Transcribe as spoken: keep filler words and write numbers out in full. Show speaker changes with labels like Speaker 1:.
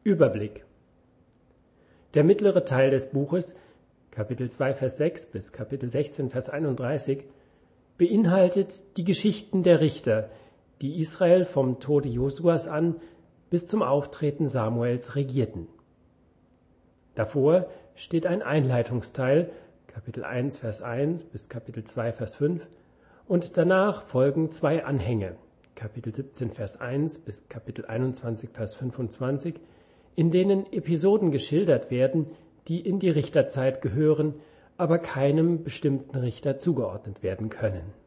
Speaker 1: Überblick. Der mittlere Teil des Buches, Kapitel zwei, Vers sechs bis Kapitel sechzehn, Vers einunddreißig, beinhaltet die Geschichten der Richter, die Israel vom Tode Josuas an bis zum Auftreten Samuels regierten. Davor steht ein Einleitungsteil, Kapitel eins, Vers eins bis Kapitel zwei, Vers fünf, und danach folgen zwei Anhänge, Kapitel siebzehn, Vers eins bis Kapitel einundzwanzig, Vers fünfundzwanzig, in denen Episoden geschildert werden, die in die Richterzeit gehören, aber keinem bestimmten Richter zugeordnet werden können.